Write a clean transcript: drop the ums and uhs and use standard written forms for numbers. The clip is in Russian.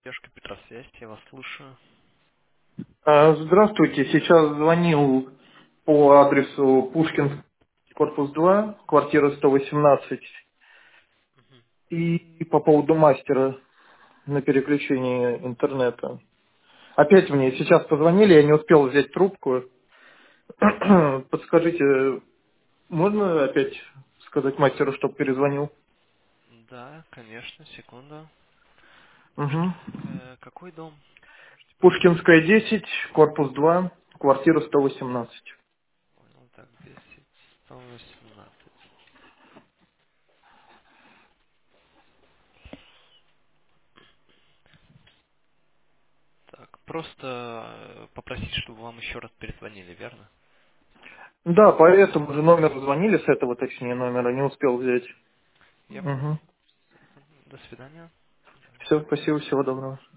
Девушка Петросвязь, я вас слушаю. Здравствуйте. Сейчас звонил по адресу Пушкин, корпус 2, квартира 118, и по поводу мастера на переключение интернета. Опять мне сейчас позвонили, я не успел взять трубку. Подскажите, можно опять сказать мастеру, чтобы перезвонил? Да, конечно, секунду. Угу. Какой дом? Можете повторить? Пушкинская 10, корпус 2, квартира 118. Понял, так, 10, 118. Так, просто попросить, чтобы вам еще раз перезвонили, верно? Да, по этому же номеру звонили, с этого точнее номера, не успел взять. Я Угу. понял. До свидания. Все, спасибо, всего доброго.